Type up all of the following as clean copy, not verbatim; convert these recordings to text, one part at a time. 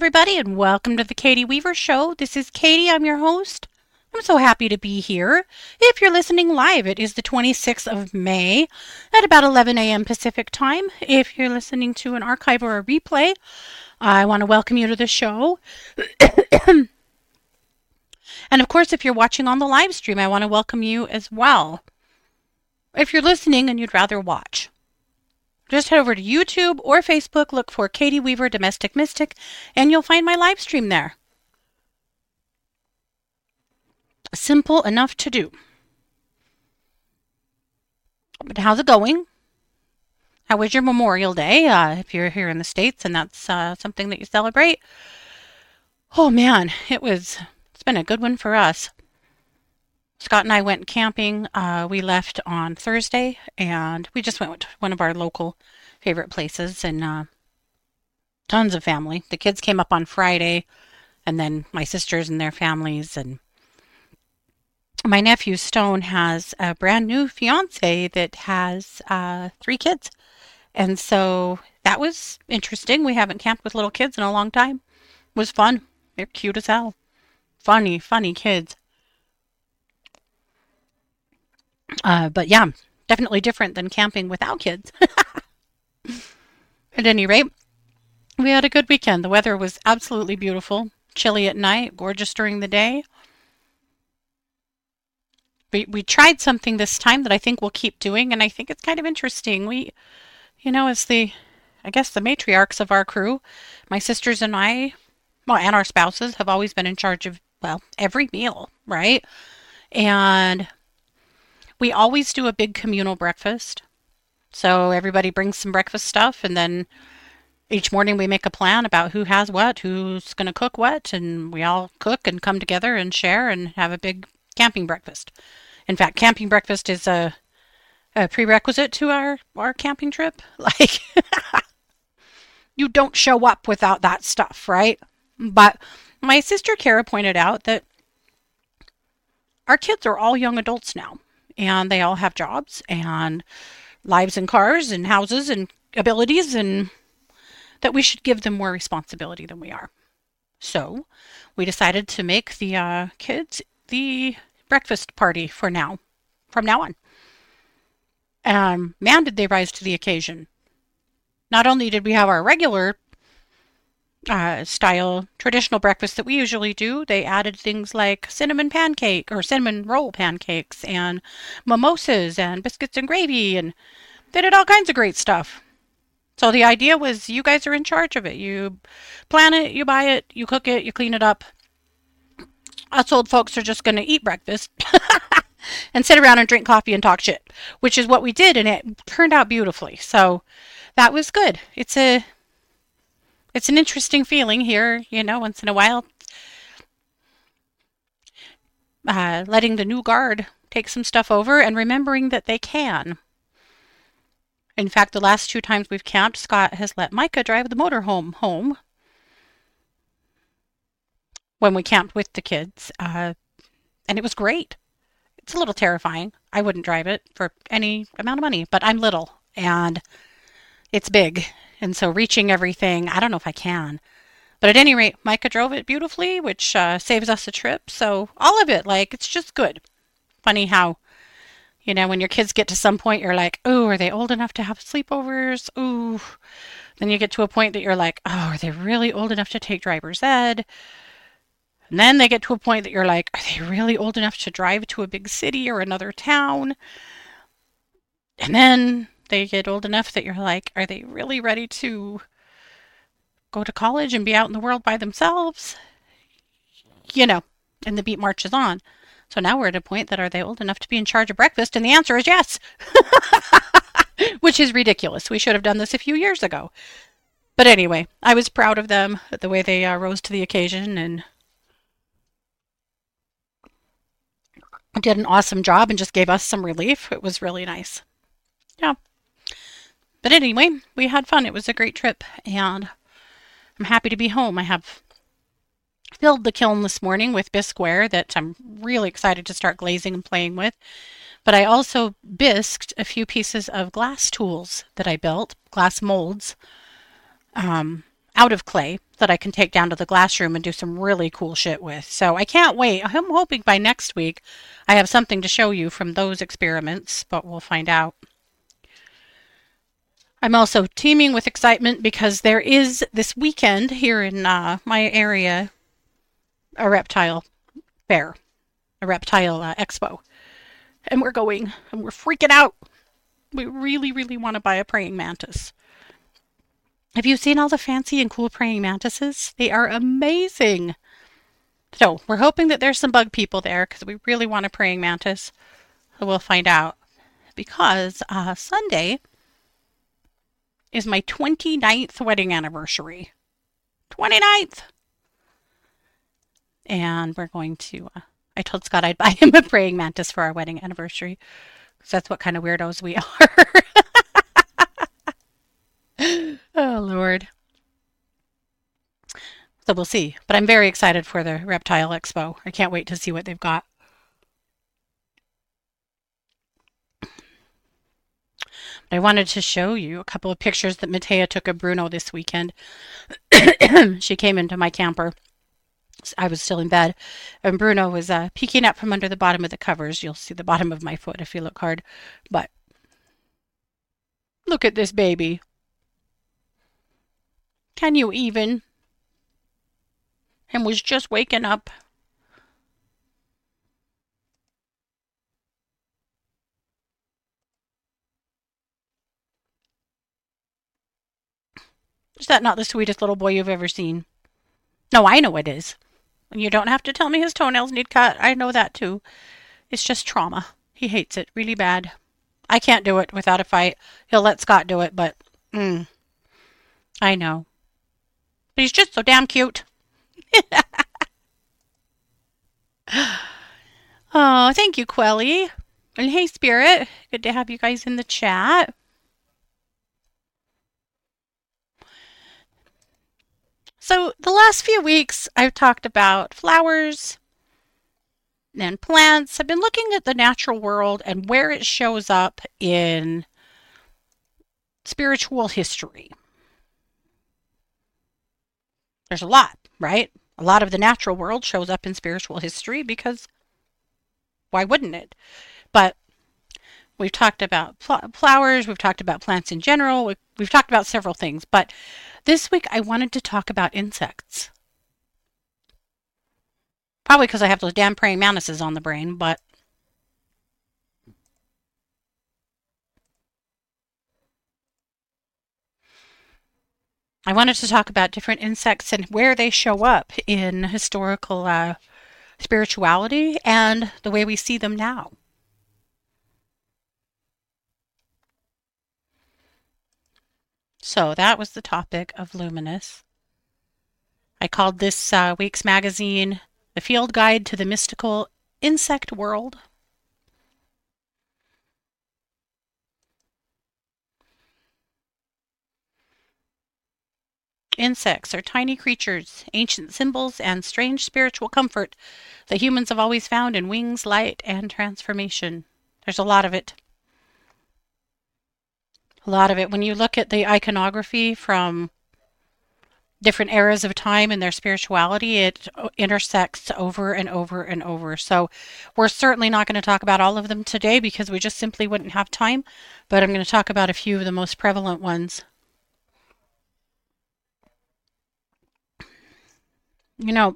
everybody, and welcome to the Katie Weaver Show. This is Katie. I'm your host. I'm so happy to be here. If you're listening live, it is the 26th of May at about 11 a.m. Pacific time. If you're listening to an archive or a replay, I want to welcome you to the show. And of course, if you're watching on the live stream, I want to welcome you as well. If you're listening and you'd rather watch, just head over to YouTube or Facebook, look for Katie Weaver Domestic Mystic, and you'll find my live stream there. Simple enough to do. But how's it going? How was your Memorial Day? If you're here in the States and that's something that you celebrate. Oh man, it's been a good one for us. Scott and I went camping. We left on Thursday, and we just went to one of our local favorite places, and tons of family. The kids came up on Friday, and then my sisters and their families, and my nephew Stone has a brand new fiance that has 3 kids, and so that was interesting. We haven't camped with little kids in a long time. It was fun. They're cute as hell. Funny kids. But yeah, definitely different than camping without kids. At any rate, we had a good weekend. The weather was absolutely beautiful. Chilly at night, gorgeous during the day. We tried something this time that I think we'll keep doing, and I think it's kind of interesting. As the matriarchs of our crew, my sisters and I, and our spouses have always been in charge of, every meal, right? And we always do a big communal breakfast. So everybody brings some breakfast stuff, and then each morning we make a plan about who has what, who's going to cook what, and we all cook and come together and share and have a big camping breakfast. In fact, camping breakfast is a prerequisite to our camping trip. Like, you don't show up without that stuff, right? But my sister Kara pointed out that our kids are all young adults now. And they all have jobs and lives and cars and houses and abilities, and that we should give them more responsibility than we are. So we decided to make the kids the breakfast party from now on. Man, did they rise to the occasion. Not only did we have our regular style traditional breakfast that we usually do, they added things like cinnamon roll pancakes and mimosas and biscuits and gravy, and they did all kinds of great stuff. So the idea was, you guys are in charge of it. You plan it, you buy it, you cook it, you clean it up. Us old folks are just going to eat breakfast and sit around and drink coffee and talk shit, which is what we did, and it turned out beautifully. So that was good. It's an interesting feeling here, once in a while. Letting the new guard take some stuff over and remembering that they can. In fact, the last 2 times we've camped, Scott has let Micah drive the motorhome home when we camped with the kids. And it was great. It's a little terrifying. I wouldn't drive it for any amount of money, but I'm little and it's big. And so reaching everything, I don't know if I can. But at any rate, Micah drove it beautifully, which saves us a trip. So all of it, it's just good. Funny how, when your kids get to some point, you're like, oh, are they old enough to have sleepovers? Ooh. Then you get to a point that you're like, oh, are they really old enough to take driver's ed? And then they get to a point that you're like, are they really old enough to drive to a big city or another town? And then they get old enough that you're like, are they really ready to go to college and be out in the world by themselves? And the beat marches on. So now we're at a point that, are they old enough to be in charge of breakfast? And the answer is yes. Which is ridiculous. We should have done this a few years ago. But anyway, I was proud of them, the way they rose to the occasion and did an awesome job and just gave us some relief. It was really nice. Yeah. But anyway, we had fun. It was a great trip, and I'm happy to be home. I have filled the kiln this morning with bisqueware that I'm really excited to start glazing and playing with. But I also bisqued a few pieces of glass tools that I built, glass molds. out of clay that I can take down to the glass room and do some really cool shit with. So I can't wait. I'm hoping by next week I have something to show you from those experiments, but we'll find out. I'm also teeming with excitement because there is this weekend here in my area a reptile fair, a reptile expo. And we're going and we're freaking out. We really, really want to buy a praying mantis. Have you seen all the fancy and cool praying mantises? They are amazing. So we're hoping that there's some bug people there because we really want a praying mantis. So we'll find out. Because Sunday is my 29th wedding anniversary. 29th! And we're going to, I told Scott I'd buy him a praying mantis for our wedding anniversary. Because that's what kind of weirdos we are. Oh, Lord. So we'll see. But I'm very excited for the Reptile Expo. I can't wait to see what they've got. I wanted to show you a couple of pictures that Matea took of Bruno this weekend. She came into my camper. I was still in bed, and Bruno was peeking up from under the bottom of the covers. You'll see the bottom of my foot if you look hard. But look at this baby. Can you even? And was just waking up. Is that not the sweetest little boy you've ever seen? No, I know it is. And you don't have to tell me his toenails need cut. I know that too. It's just trauma. He hates it really bad. I can't do it without a fight. He'll let Scott do it, but I know. But he's just so damn cute. Oh, thank you, Quelly. And hey, Spirit. Good to have you guys in the chat. So the last few weeks, I've talked about flowers and plants. I've been looking at the natural world and where it shows up in spiritual history. There's a lot, right? A lot of the natural world shows up in spiritual history because why wouldn't it? But we've talked about flowers, we've talked about plants in general, we've talked about several things, but this week I wanted to talk about insects. Probably because I have those damn praying mantises on the brain, but I wanted to talk about different insects and where they show up in historical spirituality and the way we see them now. So that was the topic of Luminous. I called this week's magazine The Field Guide to the Mystical Insect World. Insects are tiny creatures, ancient symbols, and strange spiritual comfort that humans have always found in wings, light, and transformation. There's a lot of it. A lot of it. When you look at the iconography from different eras of time and their spirituality, it intersects over and over and over. So we're certainly not going to talk about all of them today because we just simply wouldn't have time. But I'm going to talk about a few of the most prevalent ones. You know,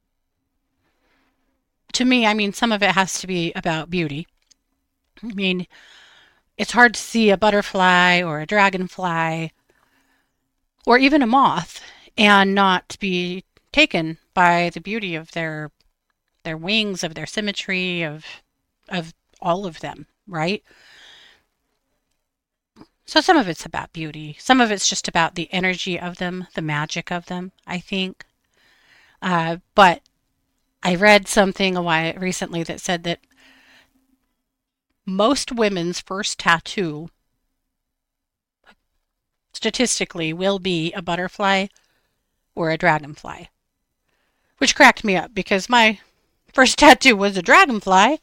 to me, I mean, some of it has to be about beauty. I mean, it's hard to see a butterfly or a dragonfly or even a moth and not be taken by the beauty of their wings, of their symmetry, of all of them, right? So some of it's about beauty. Some of it's just about the energy of them, the magic of them, I think. But I read something a while recently that said that most women's first tattoo statistically will be a butterfly or a dragonfly, which cracked me up because my first tattoo was a dragonfly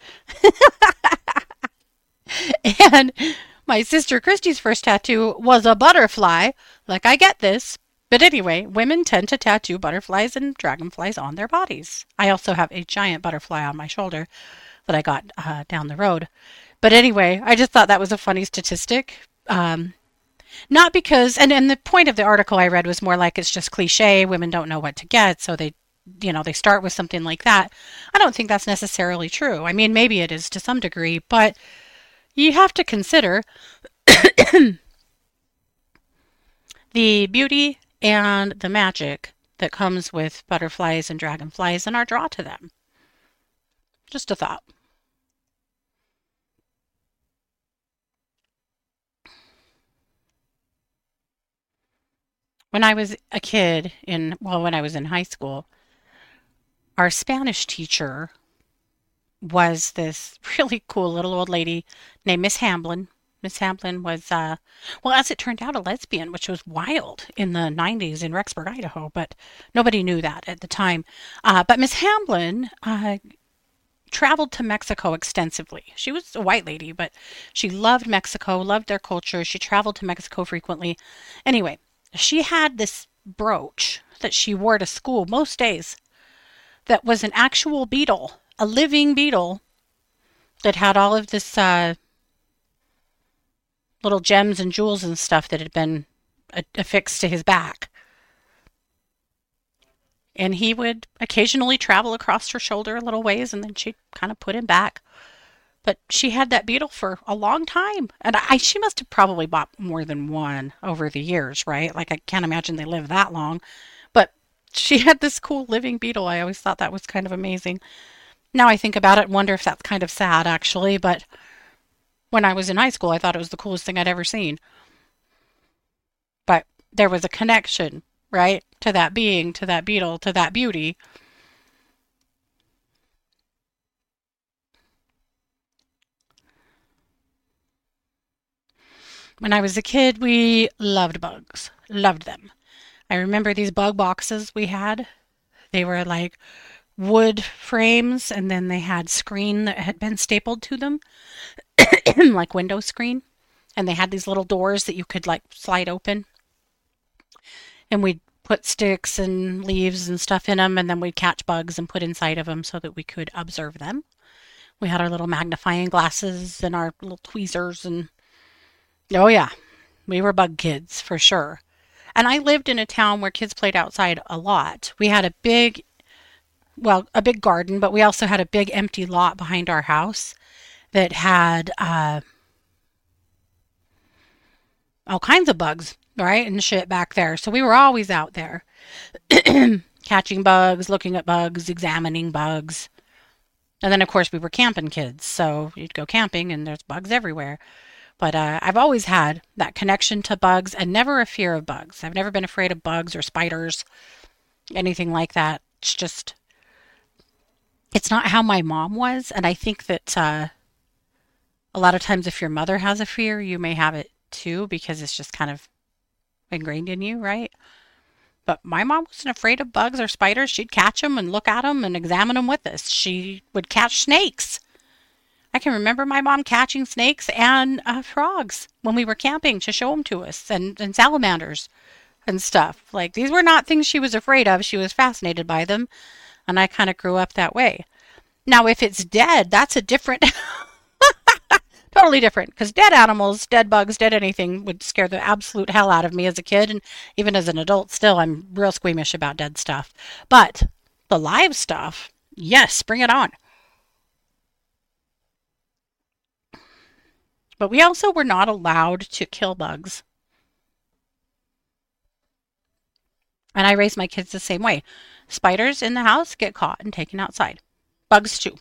and my sister Christy's first tattoo was a butterfly. Like, I get this But anyway, women tend to tattoo butterflies and dragonflies on their bodies. I also have a giant butterfly on my shoulder that I got down the road. But anyway, I just thought that was a funny statistic. Not because, and the point of the article I read was more like it's just cliche. Women don't know what to get, so they start with something like that. I don't think that's necessarily true. I mean, maybe it is to some degree, but you have to consider the beauty and the magic that comes with butterflies and dragonflies and our draw to them. Just a thought. When I was a kid when I was in high school, our Spanish teacher was this really cool little old lady named Miss Hamblin. Miss Hamblin was, well, as it turned out, a lesbian, which was wild in the 90s in Rexburg, Idaho, but nobody knew that at the time. But Miss Hamblin traveled to Mexico extensively. She was a white lady, but she loved Mexico, loved their culture. She traveled to Mexico frequently. Anyway, she had this brooch that she wore to school most days that was an actual beetle, a living beetle that had all of this little gems and jewels and stuff that had been affixed to his back. And he would occasionally travel across her shoulder a little ways and then she'd kind of put him back. But she had that beetle for a long time. And she must have probably bought more than one over the years, right? Like, I can't imagine they lived that long. But she had this cool living beetle. I always thought that was kind of amazing. Now I think about it and wonder if that's kind of sad, actually. But when I was in high school, I thought it was the coolest thing I'd ever seen. But there was a connection, right? To that being, to that beetle, to that beauty. When I was a kid, we loved bugs. Loved them. I remember these bug boxes we had. They were like wood frames, and then they had screen that had been stapled to them, like window screen. And they had these little doors that you could like slide open. And we'd put sticks and leaves and stuff in them, and then we'd catch bugs and put inside of them so that we could observe them. We had our little magnifying glasses and our little tweezers, and oh, yeah, we were bug kids for sure. And I lived in a town where kids played outside a lot. We had a big garden, but we also had a big empty lot behind our house that had all kinds of bugs, right? And shit back there. So we were always out there catching bugs, looking at bugs, examining bugs. And then, of course, we were camping kids. So you'd go camping and there's bugs everywhere. But I've always had that connection to bugs and never a fear of bugs. I've never been afraid of bugs or spiders, anything like that. It's not how my mom was. And I think that a lot of times if your mother has a fear, you may have it too because it's just kind of ingrained in you, right? But my mom wasn't afraid of bugs or spiders. She'd catch them and look at them and examine them with us. She would catch snakes. I can remember my mom catching snakes and frogs when we were camping to show them to us, and salamanders and stuff. Like, these were not things she was afraid of. She was fascinated by them, and I kind of grew up that way. Now, if it's dead, that's a different, totally different, because dead animals, dead bugs, dead anything would scare the absolute hell out of me as a kid, and even as an adult still, I'm real squeamish about dead stuff. But the live stuff, yes, bring it on. But we also were not allowed to kill bugs. And I raise my kids the same way. Spiders in the house get caught and taken outside. Bugs too.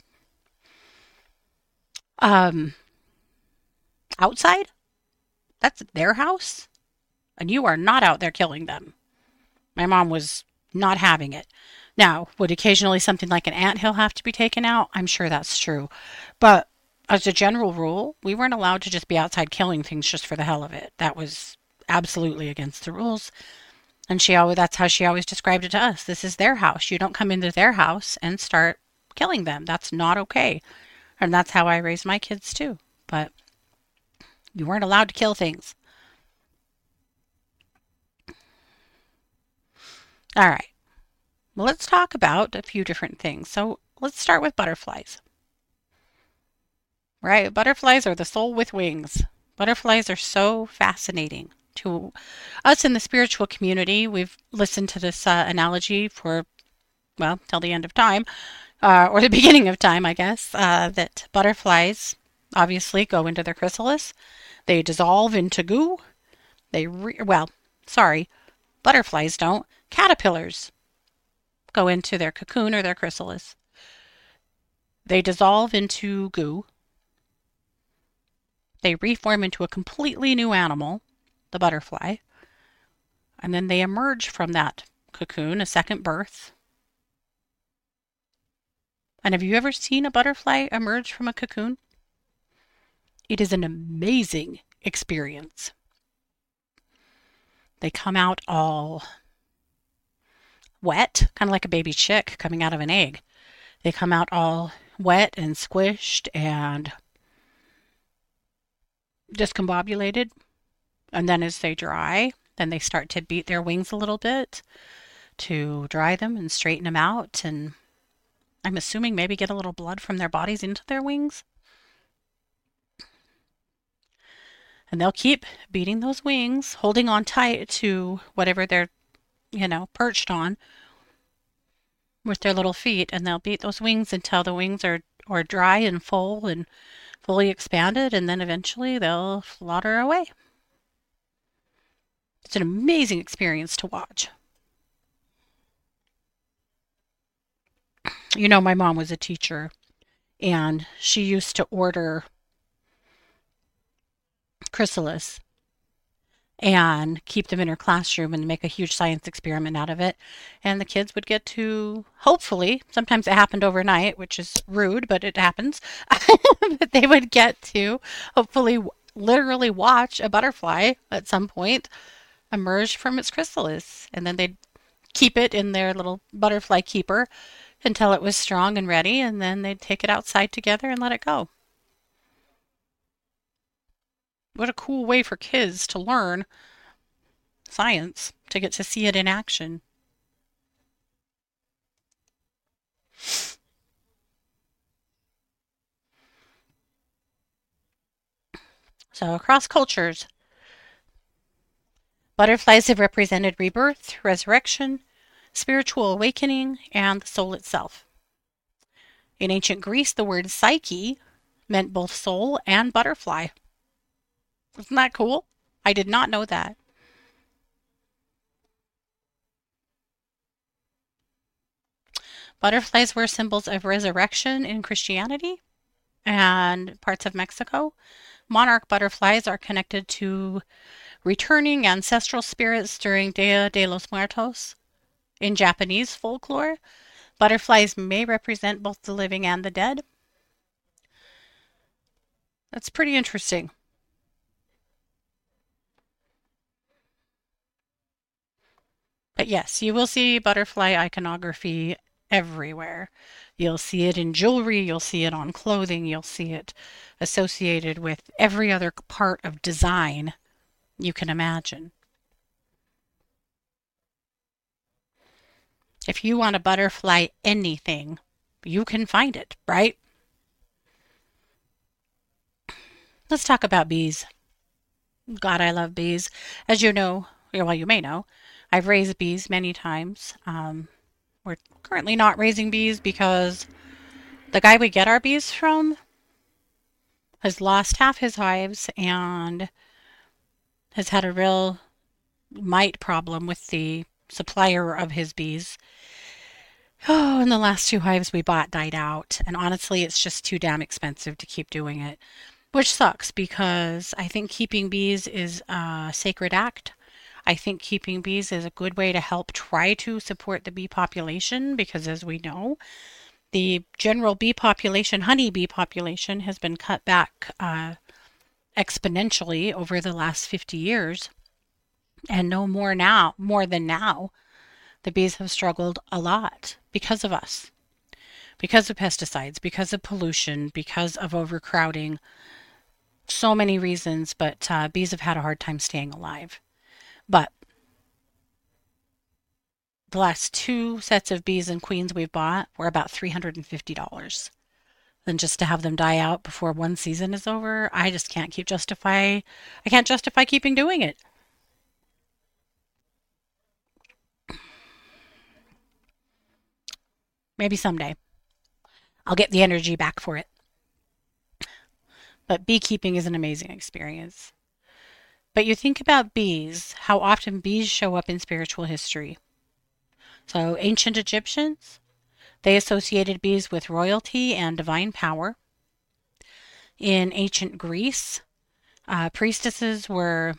Um, Outside, that's their house, and you are not out there killing them. My mom was not having it. Now, would occasionally something like an anthill have to be taken out? I'm sure that's true. But as a general rule, we weren't allowed to just be outside killing things just for the hell of it. That was absolutely against the rules. And that's how she always described it to us. This is their house. You don't come into their house and start killing them. That's not okay. And that's how I raised my kids too. But you weren't allowed to kill things. All right. Well, let's talk about a few different things. So let's start with butterflies, right? Butterflies are the soul with wings. Butterflies are so fascinating to us in the spiritual community. We've listened to this analogy for, well, till the end of time, or the beginning of time, I guess, that butterflies obviously go into their chrysalis. They dissolve into goo. Well, sorry, butterflies don't. Caterpillars go into their cocoon or their chrysalis. They dissolve into goo. They reform into a completely new animal, the butterfly, and then they emerge from that cocoon, a second birth. And have you ever seen a butterfly emerge from a cocoon? It is an amazing experience. They come out all wet, kind of like a baby chick coming out of an egg. They come out all wet and squished and discombobulated. And then as they dry, then they start to beat their wings a little bit to dry them and straighten them out. And I'm assuming maybe get a little blood from their bodies into their wings. And they'll keep beating those wings, holding on tight to whatever they're, perched on with their little feet. And they'll beat those wings until the wings are dry and full and fully expanded. And then eventually they'll flutter away. It's an amazing experience to watch. My mom was a teacher and she used to order chrysalis and keep them in her classroom and make a huge science experiment out of it. And the kids would get to, hopefully, sometimes it happened overnight, which is rude, but it happens. But they would get to, hopefully, literally watch a butterfly at some point emerge from its chrysalis. And then they'd keep it in their little butterfly keeper until it was strong and ready. And then they'd take it outside together and let it go. What a cool way for kids to learn science, to get to see it in action. So, across cultures, butterflies have represented rebirth, resurrection, spiritual awakening, and the soul itself. In ancient Greece, the word psyche meant both soul and butterfly. Isn't that cool? I did not know that. Butterflies were symbols of resurrection in Christianity and parts of Mexico. Monarch butterflies are connected to returning ancestral spirits during Dia de los Muertos. In Japanese folklore, butterflies may represent both the living and the dead. That's pretty interesting. But yes, you will see butterfly iconography everywhere. You'll see it in jewelry, you'll see it on clothing, you'll see it associated with every other part of design you can imagine. If you want to butterfly anything, you can find it, right? Let's talk about bees. God, I love bees. As you know, well, you may know, I've raised bees many times. We're currently not raising bees because the guy we get our bees from has lost half his hives and has had a real mite problem with the supplier of his bees. Oh, and the last two hives we bought died out. And honestly, it's just too damn expensive to keep doing it, which sucks because I think keeping bees is a sacred act. I think keeping bees is a good way to help try to support the bee population because, as we know, the general bee population, honey bee population, has been cut back exponentially over the last 50 years. And no more now, more than now, the bees have struggled a lot because of us, because of pesticides, because of pollution, because of overcrowding. So many reasons, but bees have had a hard time staying alive. But The last two sets of bees and queens we've bought were about $350. Then just to have them die out before one season is over, I just I can't justify keeping doing it. Maybe someday I'll get the energy back for it. But beekeeping is an amazing experience. But you think about bees, how often bees show up in spiritual history. So, ancient Egyptians, they associated bees with royalty and divine power. In ancient Greece, priestesses were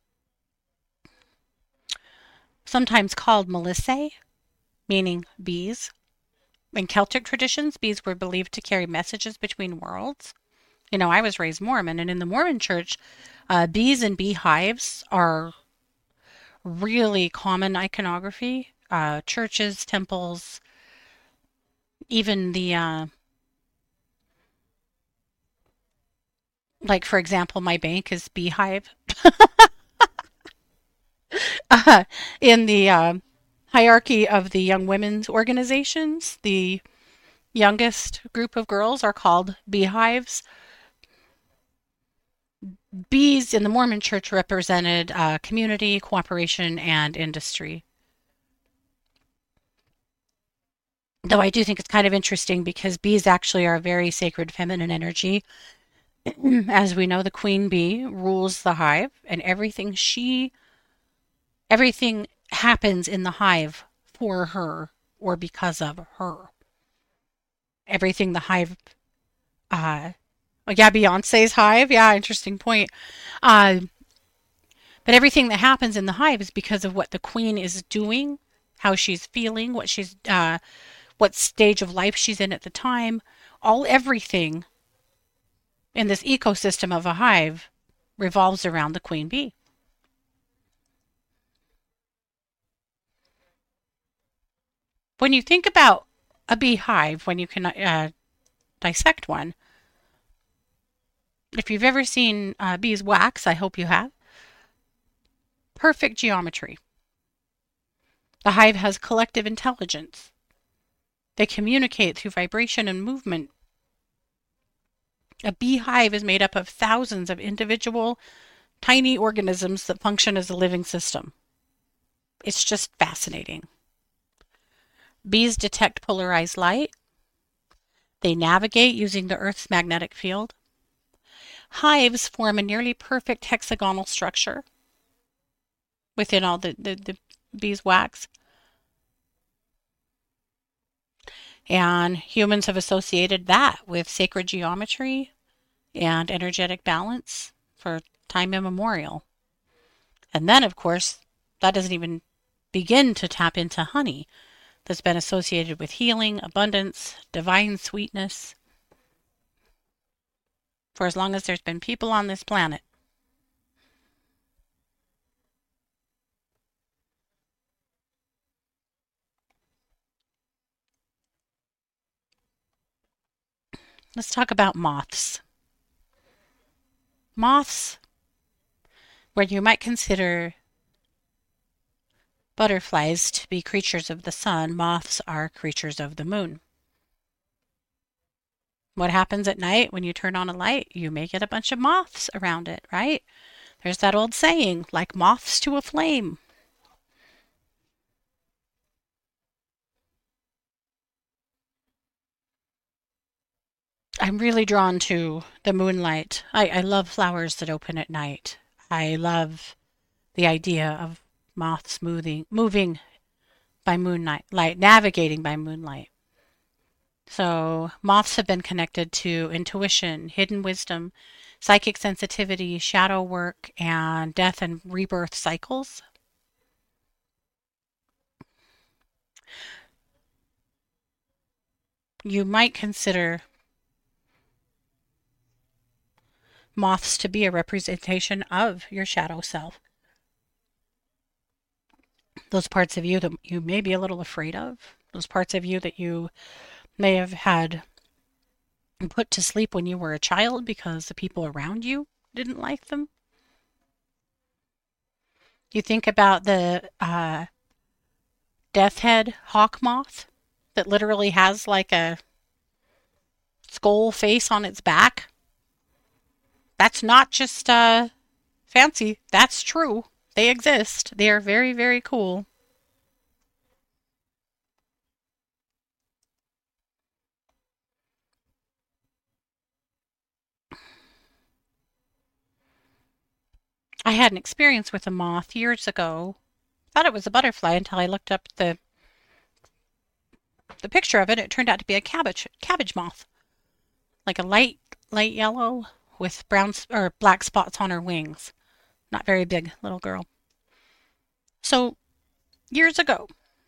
sometimes called Melissae, meaning bees. In Celtic traditions, bees were believed to carry messages between worlds. You know, I was raised Mormon, and in the Mormon church, bees and beehives are really common iconography. Churches, temples, even like for example, my bank is beehive. Uh, in the hierarchy of the young women's organizations, the youngest group of girls are called beehives. Bees in the Mormon church represented community, cooperation, and industry. Though I do think it's kind of interesting because bees actually are a very sacred feminine energy. As we know, the queen bee rules the hive, and everything happens in the hive for her or because of her. Everything the hive, oh yeah, Beyonce's hive, yeah, interesting point. Uh, but everything that happens in the hive is because of what the queen is doing, how she's feeling, what stage of life she's in at the time. Everything in this ecosystem of a hive revolves around the queen bee. When you think about a beehive, when you can dissect one, if you've ever seen beeswax, I hope you have, perfect geometry. The hive has collective intelligence. They communicate through vibration and movement. A beehive is made up of thousands of individual tiny organisms that function as a living system. It's just fascinating. Bees detect polarized light. They navigate using the Earth's magnetic field. Hives form a nearly perfect hexagonal structure within all the beeswax. And humans have associated that with sacred geometry and energetic balance for time immemorial. And then, of course, that doesn't even begin to tap into honey that's been associated with healing, abundance, divine sweetness for as long as there's been people on this planet. Let's talk about moths. Moths, where you might consider butterflies to be creatures of the sun, moths are creatures of the moon. What happens at night when you turn on a light? You may get a bunch of moths around it, right? There's that old saying, like moths to a flame. I'm really drawn to the moonlight. I love flowers that open at night. I love the idea of moths moving by moonlight, navigating by moonlight. So, moths have been connected to intuition, hidden wisdom, psychic sensitivity, shadow work, and death and rebirth cycles. You might consider moths to be a representation of your shadow self. Those parts of you that you may be a little afraid of, those parts of you that you may have had put to sleep when you were a child because the people around you didn't like them. You think about death head hawk moth that literally has like a skull face on its back. That's not just fancy, that's true. They exist. They are very, very cool. I had an experience with a moth years ago. Thought it was a butterfly until I looked up the picture of it. It turned out to be a cabbage moth, like a light yellow with brown or black spots on her wings. Not very big little girl. So years ago,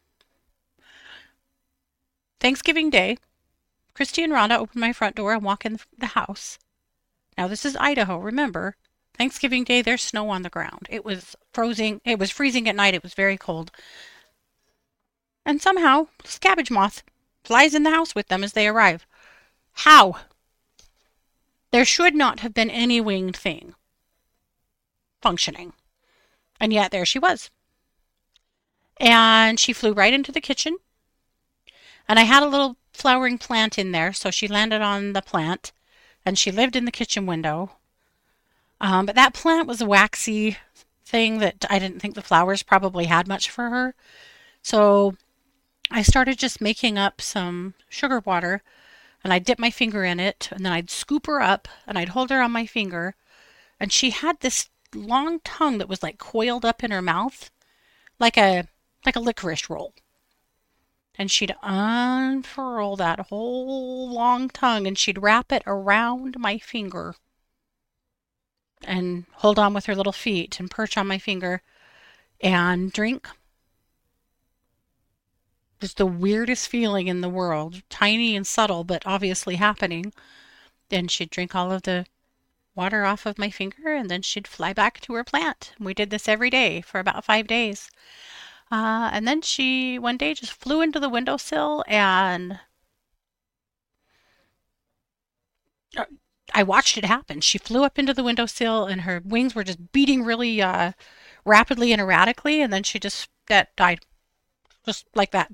Thanksgiving Day, Christy and Rhonda open my front door and walk in the house. Now this is Idaho, remember. Thanksgiving Day, there's snow on the ground. It was frozen. It was freezing at night. It was very cold. And somehow, this cabbage moth flies in the house with them as they arrive. How? There should not have been any winged thing functioning. And yet there she was. And she flew right into the kitchen. And I had a little flowering plant in there, so she landed on the plant. And she lived in the kitchen window. But that plant was a waxy thing that I didn't think the flowers probably had much for her. So I started just making up some sugar water, and I'd dip my finger in it, and then I'd scoop her up, and I'd hold her on my finger, and she had this long tongue that was like coiled up in her mouth, like a licorice roll. And she'd unfurl that whole long tongue, and she'd wrap it around my finger and hold on with her little feet and perch on my finger and drink. Just the weirdest feeling in the world. Tiny and subtle, but obviously happening. Then she'd drink all of the water off of my finger, and then she'd fly back to her plant. We did this every day for about 5 days. And then she one day just flew into the windowsill, and I watched it happen. She flew up into the windowsill, and her wings were just beating really rapidly and erratically, and then she just died, just like that.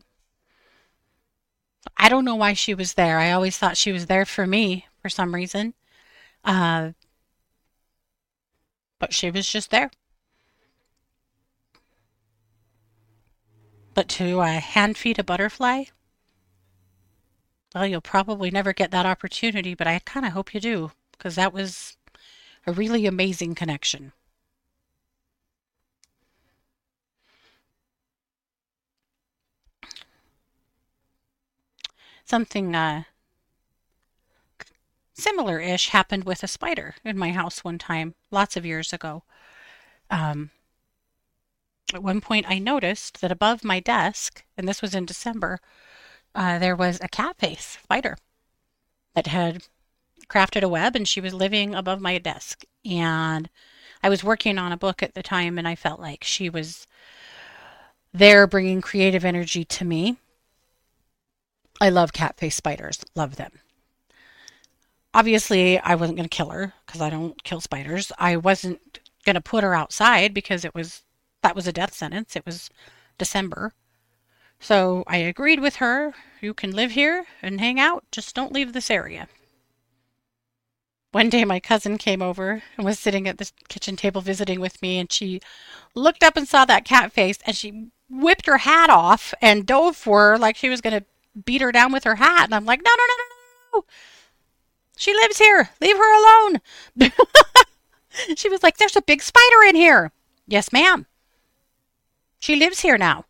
I don't know why she was there. I always thought she was there for me for some reason, uh, but she was just there. But to hand feed a butterfly, well, you'll probably never get that opportunity, but I kind of hope you do, because that was a really amazing connection. Something similar ish happened with a spider in my house one time, lots of years ago. Um, at one point, I noticed that above my desk, and this was in December, there was a cat face spider that had crafted a web, and she was living above my desk. And I was working on a book at the time, and I felt like she was there bringing creative energy to me. I love cat face spiders, love them. Obviously, I wasn't going to kill her because I don't kill spiders. I wasn't going to put her outside because that was a death sentence. It was December. So I agreed with her. You can live here and hang out, just don't leave this area. One day my cousin came over and was sitting at the kitchen table visiting with me, and she looked up and saw that cat face, and she whipped her hat off and dove for her like she was going to beat her down with her hat. And I'm like, no, no, no, no, no. She lives here. Leave her alone. She was like, there's a big spider in here. Yes, ma'am. She lives here now.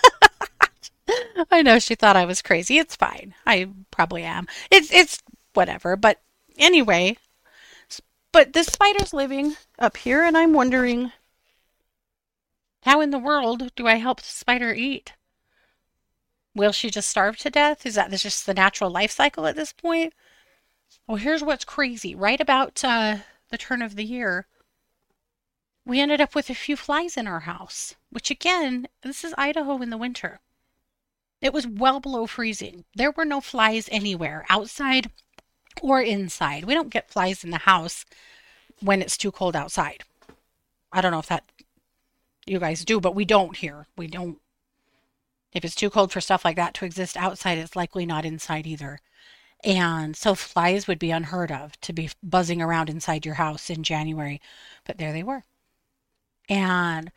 I know she thought I was crazy. It's fine. I probably am. It's whatever. But anyway, but this spider's living up here, and I'm wondering how in the world do I help the spider eat? Will she just starve to death? Is that just the natural life cycle at this point? Well, here's what's crazy. Right about the turn of the year, we ended up with a few flies in our house, which again, this is Idaho in the winter. It was well below freezing. There were no flies anywhere, outside or inside. We don't get flies in the house when it's too cold outside. I don't know if that you guys do, but we don't here. We don't. If it's too cold for stuff like that to exist outside, it's likely not inside either. And so flies would be unheard of to be buzzing around inside your house in January. But there they were. And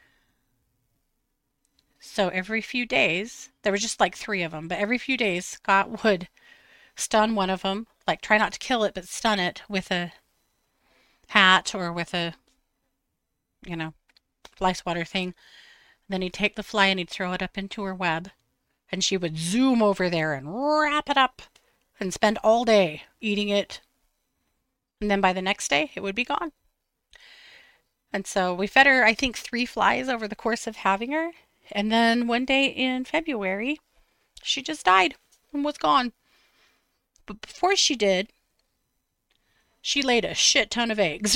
so every few days, there were just like three of them, but every few days, Scott would stun one of them, like try not to kill it, but stun it with a hat or with a, you know, fly swatter thing. Then he'd take the fly and he'd throw it up into her web, and she would zoom over there and wrap it up and spend all day eating it. And then by the next day, it would be gone. And so we fed her, I think, three flies over the course of having her. And then one day in February, she just died and was gone. But before she did, she laid a shit ton of eggs.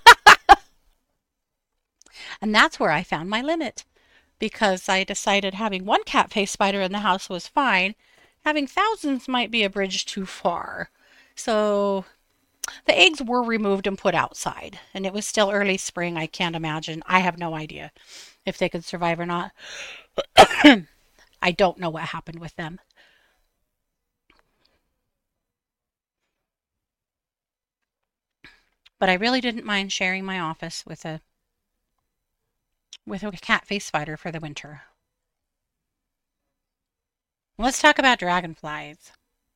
And that's where I found my limit because I decided having one cat face spider in the house was fine. Having thousands might be a bridge too far. So the eggs were removed and put outside, and it was still early spring. I can't imagine. I have no idea if they could survive or not. I don't know what happened with them. But I really didn't mind sharing my office with a cat face spider for the winter. Let's talk about dragonflies.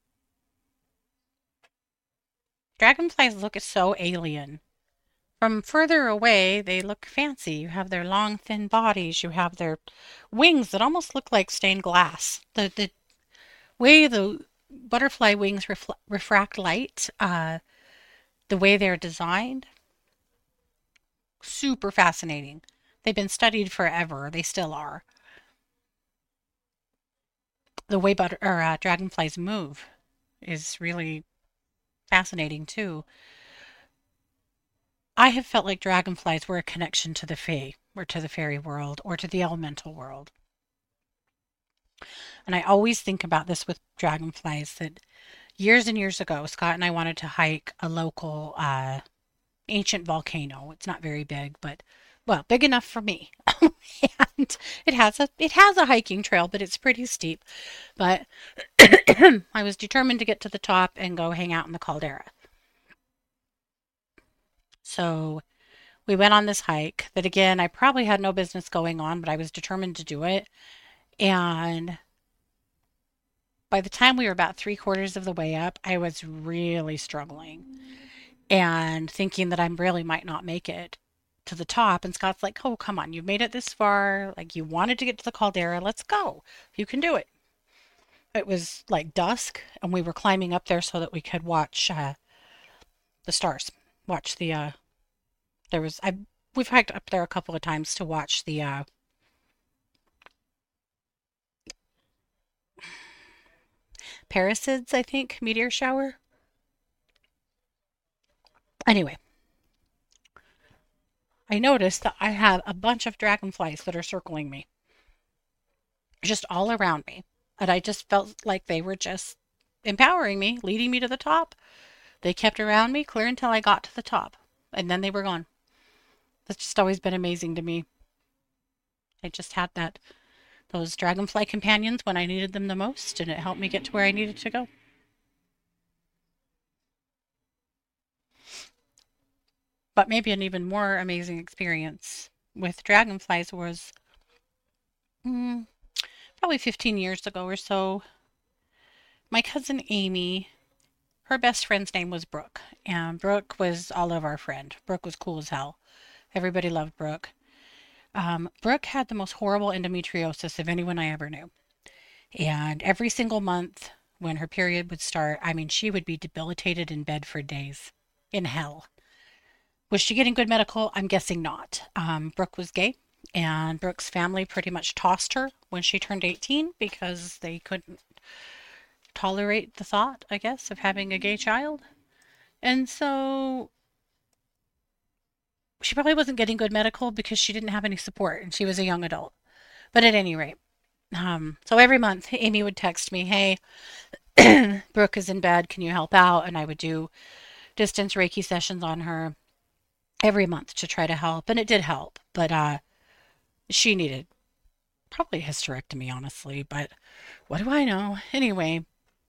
Dragonflies look so alien. From further away, they look fancy. You have their long, thin bodies. You have their wings that almost look like stained glass. The way the butterfly wings refract light, the way they're designed, super fascinating. They've been studied forever. They still are. The way dragonflies move is really fascinating too. I have felt like dragonflies were a connection to the fae, or to the fairy world, or to the elemental world. And I always think about this with dragonflies that years and years ago, Scott and I wanted to hike a local ancient volcano. It's not very big, but well, big enough for me. And it has a hiking trail, but it's pretty steep. But I was determined to get to the top and go hang out in the caldera. So we went on this hike that again I probably had no business going on, but I was determined to do it. And by the time we were about three-quarters of the way up, I was really struggling and thinking that I really might not make it to the top. And Scott's like, "Oh, come on, you've made it this far. Like, you wanted to get to the caldera. Let's go. You can do it." It was like dusk, and we were climbing up there so that we could watch the stars. Watch the there was I we've hiked up there a couple of times to watch the Parasids, I think, meteor shower. Anyway, I noticed that I have a bunch of dragonflies that are circling me, just all around me. And I just felt like they were just empowering me, leading me to the top. They kept around me clear until I got to the top, and then they were gone. That's just always been amazing to me. I just had those dragonfly companions when I needed them the most, and it helped me get to where I needed to go. But maybe an even more amazing experience with dragonflies was mm, probably 15 years ago or so. My cousin Amy, her best friend's name was Brooke, and Brooke was all of our friend. Brooke was cool as hell. Everybody loved Brooke. Brooke had the most horrible endometriosis of anyone I ever knew. And every single month when her period would start, I mean, she would be debilitated in bed for days in hell. Was she getting good medical? I'm guessing not. Brooke was gay, and Brooke's family pretty much tossed her when she turned 18 because they couldn't tolerate the thought, I guess, of having a gay child. And so she probably wasn't getting good medical because she didn't have any support and she was a young adult. But at any rate, so every month Amy would text me, "Hey, Brooke is in bed. Can you help out?" And I would do distance Reiki sessions on her every month to try to help. And it did help, but she needed Probably a hysterectomy, honestly, but what do I know? Anyway,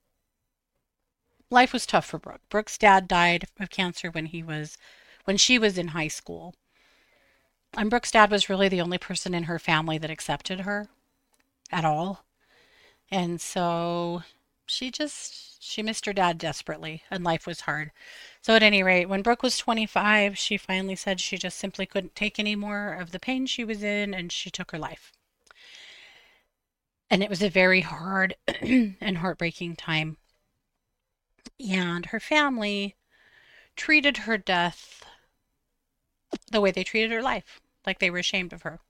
life was tough for Brooke. Brooke's dad died of cancer when she was in high school. And Brooke's dad was really the only person in her family that accepted her at all. And so she missed her dad desperately, and life was hard. So at any rate, when Brooke was 25, she finally said she just simply couldn't take any more of the pain she was in, and she took her life. And it was a very hard and heartbreaking time. And her family treated her death the way they treated her life, like they were ashamed of her,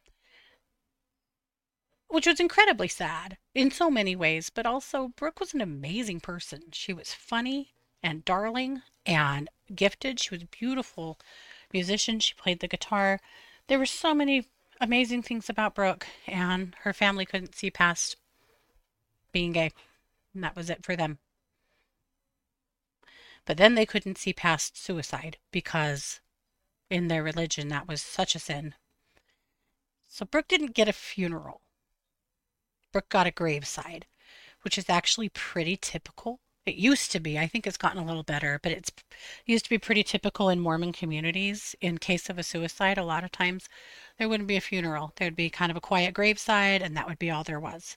which was incredibly sad in so many ways. But also, Brooke was an amazing person. She was funny and darling and gifted. She was a beautiful musician. She played the guitar. There were so many amazing things about Brooke, and her family couldn't see past being gay, and that was it for them. But then they couldn't see past suicide because in their religion that was such a sin. So Brooke didn't get a funeral. Brooke got a graveside, which is actually pretty typical. It used to be. I think it's gotten a little better, but it used to be pretty typical in Mormon communities. In case of a suicide, a lot of times there wouldn't be a funeral. There'd be kind of a quiet graveside, and that would be all there was.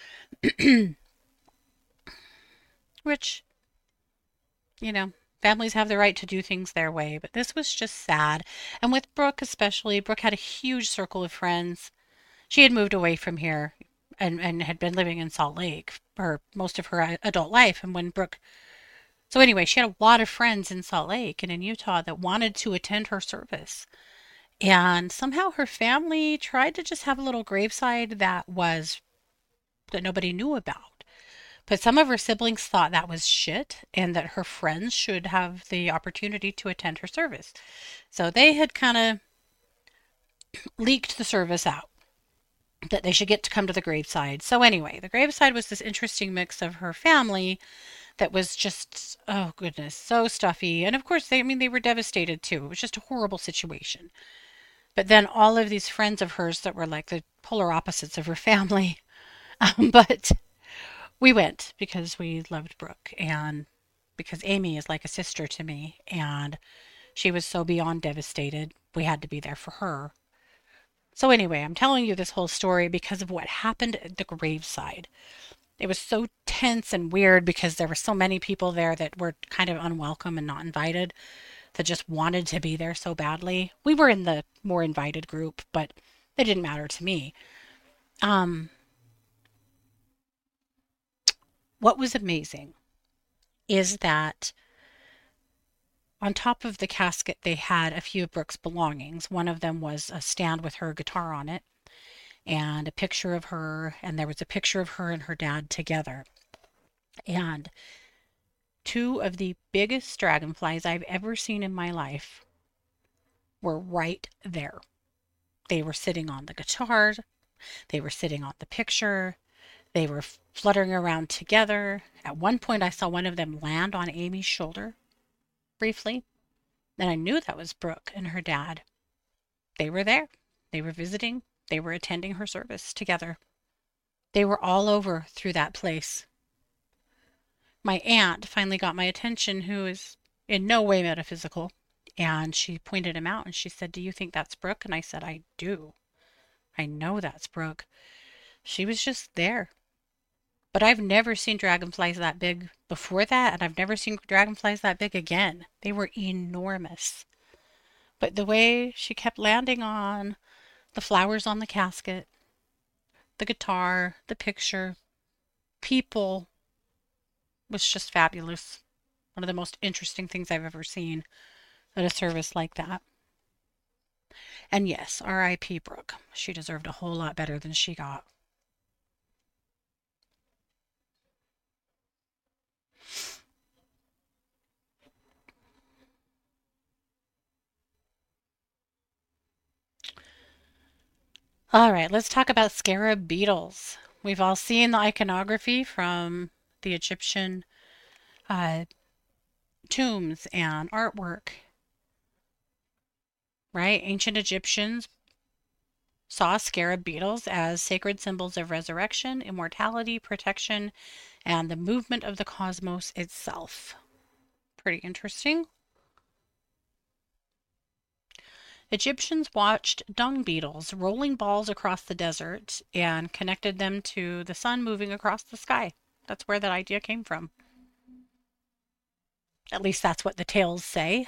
Which, you know, families have the right to do things their way, but this was just sad. And with Brooke especially, Brooke had a huge circle of friends. She had moved away from here and had been living in Salt Lake for most of her adult life. And when Brooke, so anyway, she had a lot of friends in Salt Lake and in Utah that wanted to attend her service. And somehow her family tried to just have a little graveside that nobody knew about. But some of her siblings thought that was shit and that her friends should have the opportunity to attend her service. So they had kind of leaked the service out that they should get to come to the graveside. So anyway, the graveside was this interesting mix of her family that was just, oh goodness, so stuffy. And of course, they were devastated too. It was just a horrible situation. But then all of these friends of hers that were like the polar opposites of her family. But we went because we loved Brooke and because Amy is like a sister to me. And she was so beyond devastated. We had to be there for her. So anyway, I'm telling you this whole story because of what happened at the graveside. It was so tense and weird because there were so many people there that were kind of unwelcome and not invited that just wanted to be there so badly. We were in the more invited group, but it didn't matter to me. Um, what was amazing is that on top of the casket, they had a few of Brooke's belongings. One of them was a stand with her guitar on it and a picture of her, and there was a picture of her and her dad together. And two of the biggest dragonflies I've ever seen in my life were right there. They were sitting on the guitar, they were sitting on the picture, they were fluttering around together. At one point, I saw one of them land on Amy's shoulder briefly, and I knew that was Brooke and her dad. They were there, they were visiting, they were attending her service together. They were all over through that place. My aunt finally got my attention, who is in no way metaphysical, and she pointed him out and she said, "Do you think that's Brooke?" And I said, "I do. I know that's Brooke. She was just there." But I've never seen dragonflies that big before that, and I've never seen dragonflies that big again. They were enormous. But the way she kept landing on the flowers on the casket, the guitar, the picture, people, was just fabulous. One of the most interesting things I've ever seen at a service like that. And yes, R.I.P. Brooke. She deserved a whole lot better than she got. All right, let's talk about scarab beetles. We've all seen the iconography from the Egyptian uh, tombs and artwork, right? Ancient Egyptians saw scarab beetles as sacred symbols of resurrection, immortality, protection, and the movement of the cosmos itself. Pretty interesting. Egyptians watched dung beetles rolling balls across the desert and connected them to the sun moving across the sky. That's where that idea came from. At least that's what the tales say.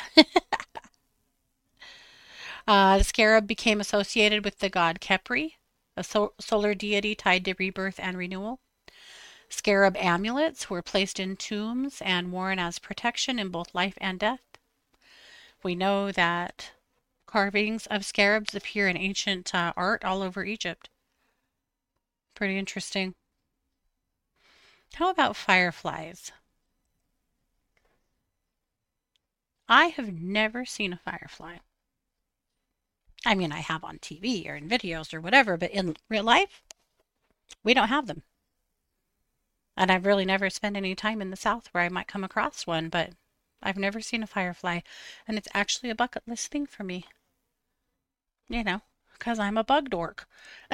The scarab became associated with the god Khepri, a solar deity tied to rebirth and renewal. Scarab amulets were placed in tombs and worn as protection in both life and death. We know that carvings of scarabs appear in ancient art all over Egypt. Pretty interesting. How about fireflies? I have never seen a firefly. I mean, I have on TV or in videos or whatever, but in real life, we don't have them. And I've really never spent any time in the South where I might come across one, but I've never seen a firefly. And it's actually a bucket list thing for me, you know, because I'm a bug dork.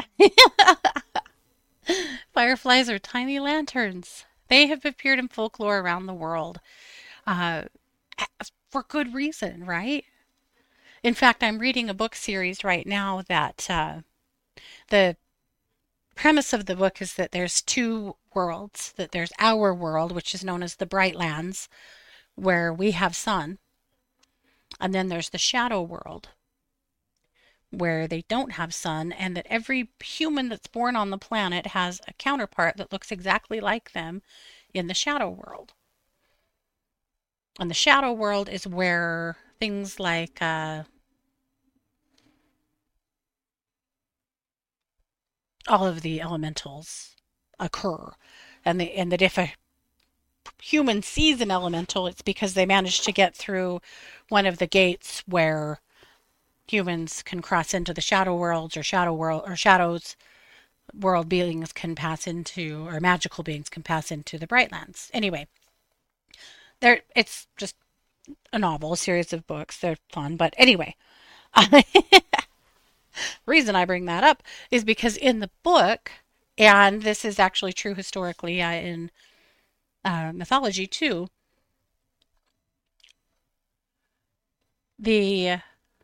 Fireflies are tiny lanterns. They have appeared in folklore around the world uh, for good reason, right? In fact, I'm reading a book series right now that the premise of the book is that there's two worlds, that there's our world, which is known as the Bright Lands, where we have sun, and then there's the shadow world, where they don't have sun, and that every human that's born on the planet has a counterpart that looks exactly like them in the shadow world. And the shadow world is where things like all of the elementals occur. And that if a human sees an elemental, it's because they managed to get through one of the gates where humans can cross into the shadow worlds or shadow world or shadows world beings can pass into, or magical beings can pass into the Brightlands. Anyway, there it's just a novel, a series of books. They're fun, but anyway, the reason I bring that up is because in the book, and this is actually true historically in mythology too, the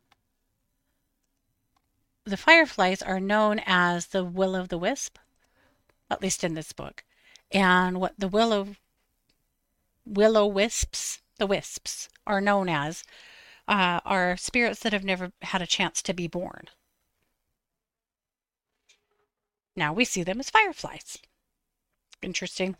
the fireflies are known as the will o' the wisp, at least in this book. And what the willow wisps, the wisps, are known as are spirits that have never had a chance to be born. Now we see them as fireflies. Interesting.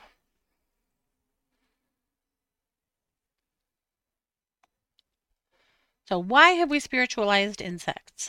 So, why have we spiritualized insects?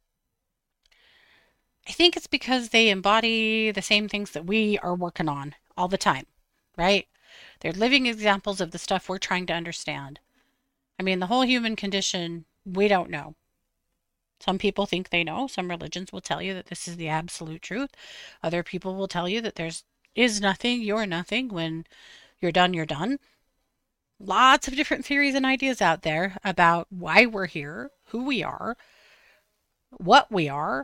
I think it's because they embody the same things that we are working on all the time, right? They're living examples of the stuff we're trying to understand. I mean, the whole human condition, we don't know. Some people think they know. Some religions will tell you that this is the absolute truth. Other people will tell you that there's is nothing, you're nothing. When you're done, you're done. Lots of different theories and ideas out there about why we're here, who we are, what we are.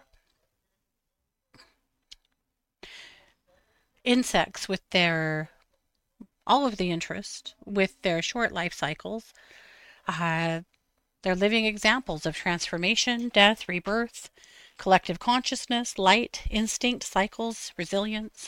Insects, with their all of the interest, with their short life cycles, uh, they're living examples of transformation, death, rebirth, collective consciousness, light, instinct, cycles, resilience.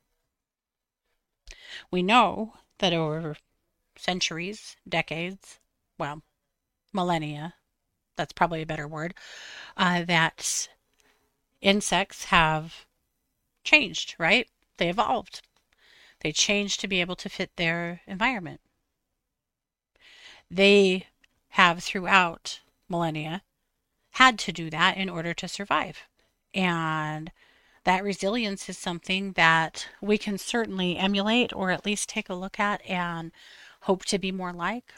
We know that over centuries, decades, well, millennia, that's probably a better word, that insects have changed, right? They evolved. They changed to be able to fit their environment. They have, throughout millennia, had to do that in order to survive. And that resilience is something that we can certainly emulate or at least take a look at and hope to be more like.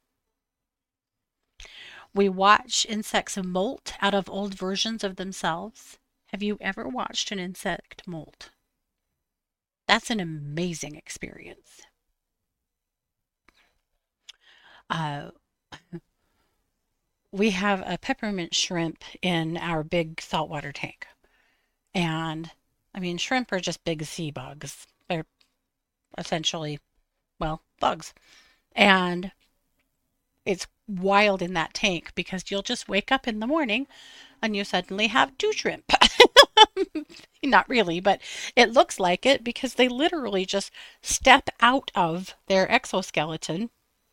We watch insects molt out of old versions of themselves. Have you ever watched an insect molt? That's an amazing experience. Uh, we have a peppermint shrimp in our big saltwater tank. And I mean, shrimp are just big sea bugs. They're essentially, well, bugs. And it's wild in that tank because you'll just wake up in the morning and you suddenly have two shrimp. Not really, but it looks like it because they literally just step out of their exoskeleton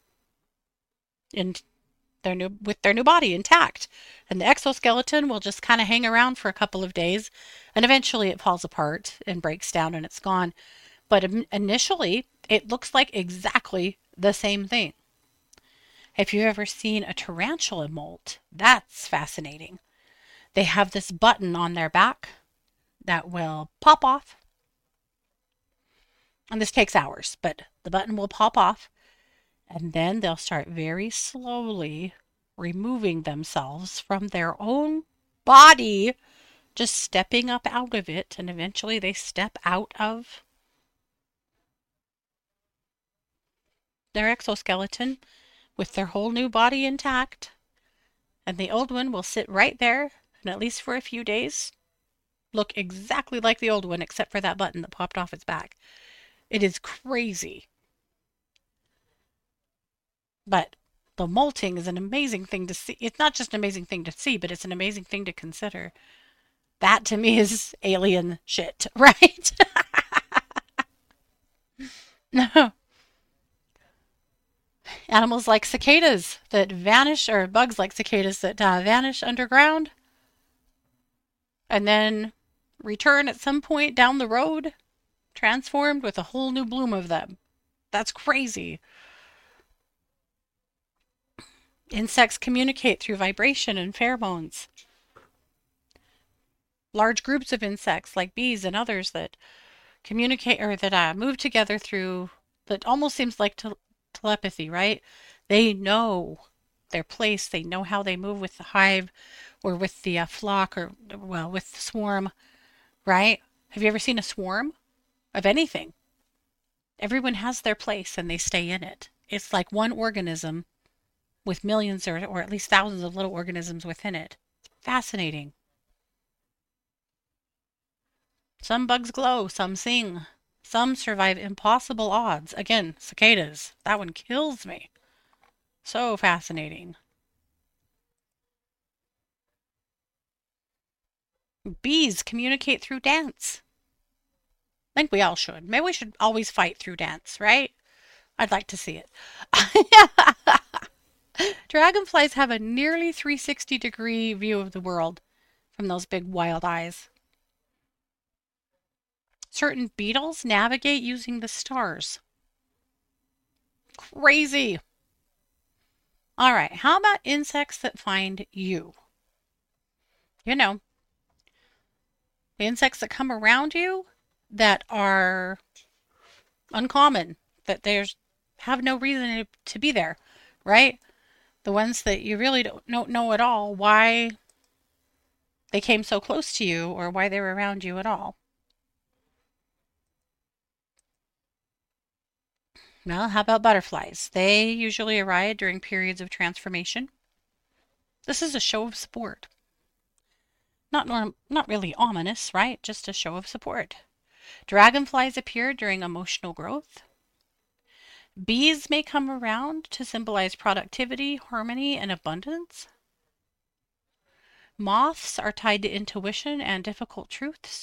in their new with their new body intact. And the exoskeleton will just kind of hang around for a couple of days and eventually it falls apart and breaks down and it's gone. But initially, it looks like exactly the same thing. If you've ever seen a tarantula molt, that's fascinating. They have this button on their back that will pop off. And this takes hours, but the button will pop off. And then they'll start very slowly removing themselves from their own body, just stepping up out of it. And eventually they step out of their exoskeleton with their whole new body intact. And the old one will sit right there, and at least for a few days, look exactly like the old one, except for that button that popped off its back. It is crazy. But the molting is an amazing thing to see. It's not just an amazing thing to see, but it's an amazing thing to consider. That to me is alien shit, right? No. Animals like cicadas that vanish, or bugs like cicadas that vanish underground and then return at some point down the road, transformed with a whole new bloom of them. That's crazy. Insects communicate through vibration and pheromones. Large groups of insects, like bees and others, that communicate or that move together through that almost seems like telepathy, right? They know their place, they know how they move with the hive or with the flock or, well, with the swarm, right? Have you ever seen a swarm of anything? Everyone has their place and they stay in it. It's like one organism with millions or at least thousands of little organisms within it. It's fascinating. Some bugs glow, some sing, some survive impossible odds. Again, cicadas. That one kills me. So fascinating. Bees communicate through dance. I think we all should. Maybe we should always fight through dance, right? I'd like to see it. Dragonflies have a nearly 360-degree view of the world from those big wild eyes. Certain beetles navigate using the stars. Crazy. All right, how about insects that find you? You know, the insects that come around you that are uncommon, that there's have no reason to be there, right? The ones that you really don't know at all why they came so close to you or why they were around you at all. Well, how about butterflies? They usually arrive during periods of transformation. This is a show of support. Not really ominous, right? Just a show of support. Dragonflies appear during emotional growth. Bees may come around to symbolize productivity, harmony, and abundance. Moths are tied to intuition and difficult truths.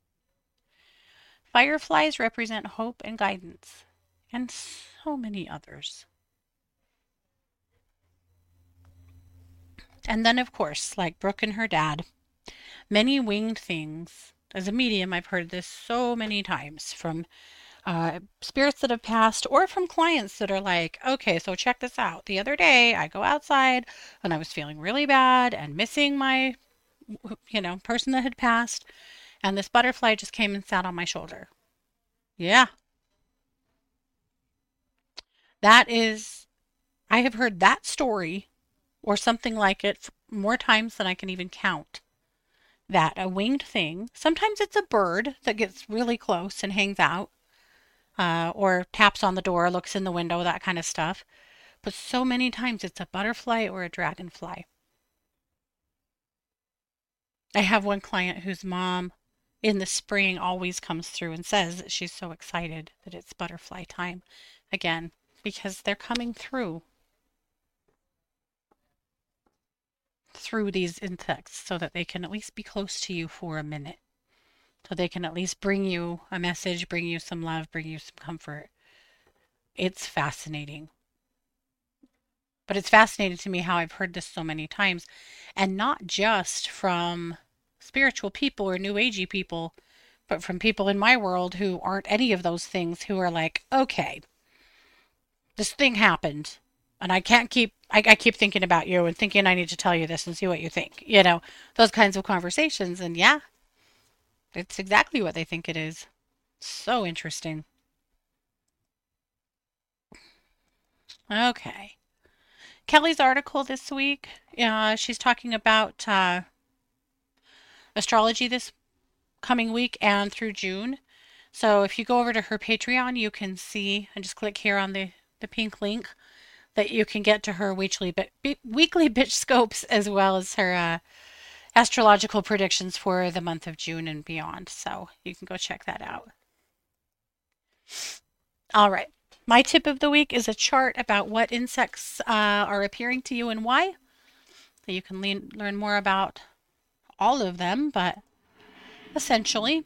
Fireflies represent hope and guidance, and so many others. And then, of course, like Brooke and her dad, many winged things. As a medium, I've heard this so many times from spirits that have passed or from clients that are like, okay, so check this out. The other day, I go outside and I was feeling really bad and missing my, person that had passed, and this butterfly just came and sat on my shoulder. Yeah, that is, I have heard that story or something like it more times than I can even count. That a winged thing, sometimes it's a bird that gets really close and hangs out, or taps on the door, looks in the window, that kind of stuff. But so many times it's a butterfly or a dragonfly. I have one client whose mom in the spring always comes through and says that she's so excited that it's butterfly time again because they're coming through these insects so that they can at least be close to you for a minute. So they can at least bring you a message, bring you some love, bring you some comfort. It's fascinating. But it's fascinating to me how I've heard this so many times, and not just from spiritual people or new agey people, but from people in my world who aren't any of those things, who are like, okay, this thing happened and I can't keep I keep thinking about you and thinking I need to tell you this and see what you think. Those kinds of conversations. And yeah, it's exactly what they think it is. So interesting. Okay. Kelly's article this week, she's talking about astrology this coming week and through June. So if you go over to her Patreon, you can see, and just click here on the pink link, that you can get to her weekly bitch scopes as well as her astrological predictions for the month of June and beyond. So you can go check that out. All right. My tip of the week is a chart about what insects are appearing to you and why. So you can learn more about all of them, but essentially,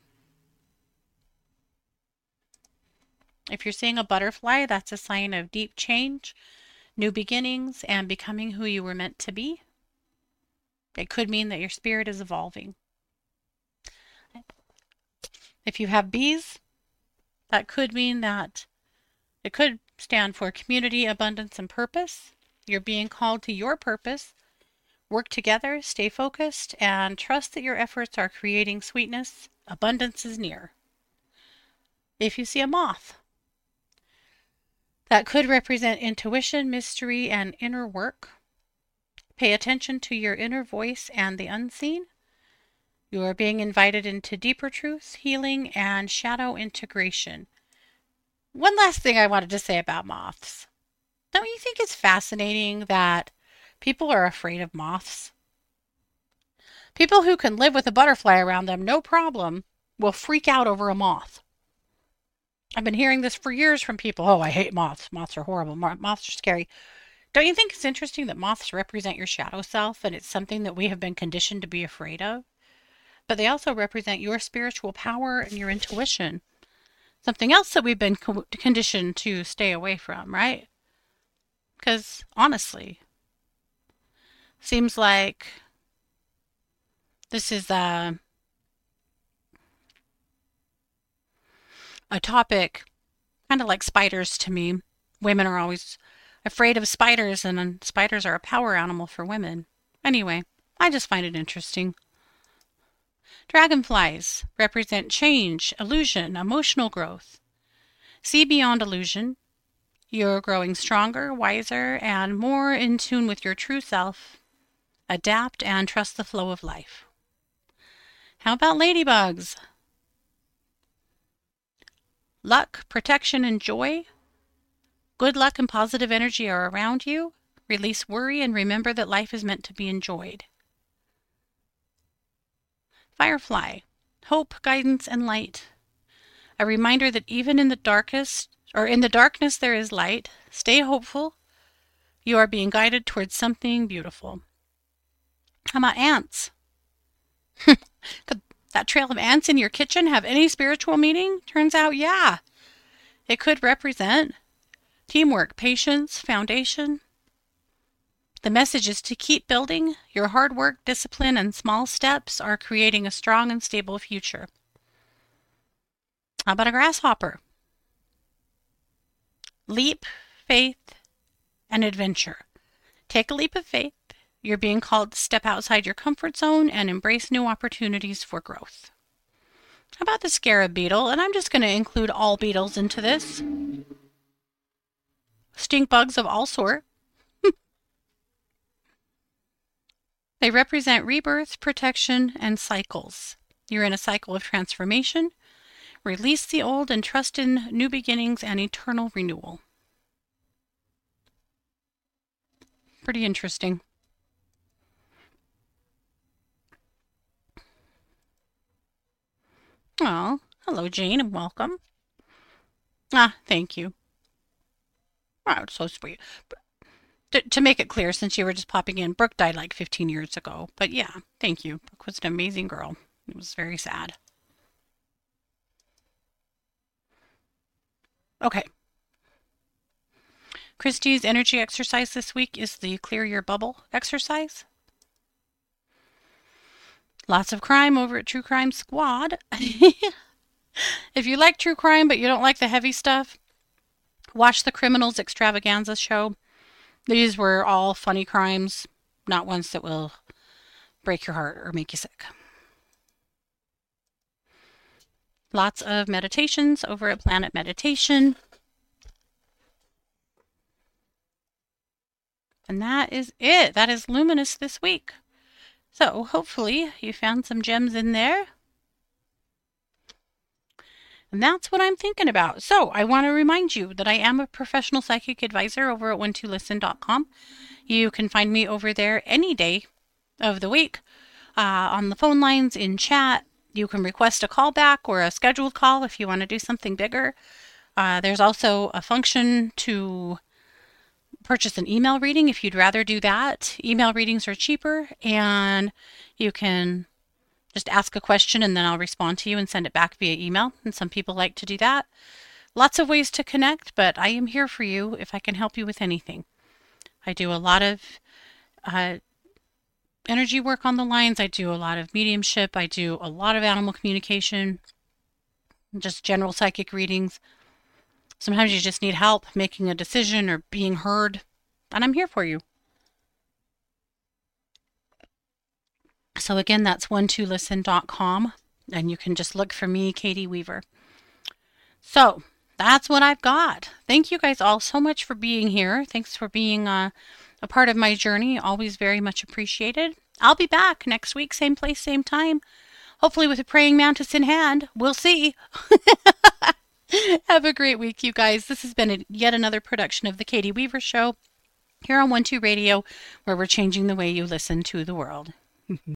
if you're seeing a butterfly, that's a sign of deep change, new beginnings, and becoming who you were meant to be. It could mean that your spirit is evolving. If you have bees, that could mean that it could stand for community, abundance, and purpose. You're being called to your purpose. Work together, stay focused, and trust that your efforts are creating sweetness. Abundance is near. If you see a moth, that could represent intuition, mystery, and inner work. Pay attention to your inner voice and the unseen. You are being invited into deeper truth, healing, and shadow integration. One last thing I wanted to say about moths. Don't you think it's fascinating that people are afraid of moths? People who can live with a butterfly around them, no problem, will freak out over a moth. I've been hearing this for years from people. Oh, I hate moths. Moths are horrible. Moths are scary. Don't you think it's interesting that moths represent your shadow self and it's something that we have been conditioned to be afraid of? But they also represent your spiritual power and your intuition. Something else that we've been conditioned to stay away from, right? Because honestly, seems like this is a topic kind of like spiders to me. Women are always afraid of spiders, and spiders are a power animal for women. Anyway, I just find it interesting. Dragonflies represent change, illusion, emotional growth. See beyond illusion. You're growing stronger, wiser, and more in tune with your true self. Adapt and trust the flow of life. How about ladybugs? Luck, protection, and joy. Good luck and positive energy are around you. Release worry and remember that life is meant to be enjoyed. Firefly, hope, guidance, and light. A reminder that even in the darkness there is light. Stay hopeful. You are being guided towards something beautiful. How about ants? Could that trail of ants in your kitchen have any spiritual meaning? Turns out, yeah. It could represent teamwork, patience, foundation. The message is to keep building. Your hard work, discipline, and small steps are creating a strong and stable future. How about a grasshopper? Leap, faith, and adventure. Take a leap of faith. You're being called to step outside your comfort zone and embrace new opportunities for growth. How about the scarab beetle? And I'm just going to include all beetles into this. Stink bugs of all sorts. They represent rebirth, protection, and cycles. You're in a cycle of transformation. Release the old and trust in new beginnings and eternal renewal. Pretty interesting. Oh, hello, Jane, and welcome. Ah, thank you. Oh, it's so sweet. To make it clear, since you were just popping in, Brooke died like 15 years ago. But yeah, thank you. Brooke was an amazing girl. It was very sad. Okay. Christy's energy exercise this week is the clear your bubble exercise. Lots of crime over at True Crime Squad. If you like true crime but you don't like the heavy stuff, watch the Criminals Extravaganza show. These were all funny crimes, not ones that will break your heart or make you sick. Lots of meditations over at Planet Meditation. And that is it. That is Luminous this week. So hopefully you found some gems in there. And that's what I'm thinking about. So I want to remind you that I am a professional psychic advisor over at one2listen.com. You can find me over there any day of the week on the phone lines, in chat. You can request a call back or a scheduled call if you want to do something bigger. There's also a function to purchase an email reading if you'd rather do that. Email readings are cheaper, and you can just ask a question and then I'll respond to you and send it back via email. And some people like to do that. Lots of ways to connect, but I am here for you if I can help you with anything. I do a lot of energy work on the lines. I do a lot of mediumship. I do a lot of animal communication, just general psychic readings. Sometimes you just need help making a decision or being heard, and I'm here for you. So again, that's one2listen.com, and you can just look for me, Katie Weaver. So that's what I've got. Thank you guys all so much for being here. Thanks for being a part of my journey. Always very much appreciated. I'll be back next week, same place, same time. Hopefully with a praying mantis in hand. We'll see. Have a great week, you guys. This has been yet another production of The Katie Weaver Show here on 1-2 Radio, where we're changing the way you listen to the world.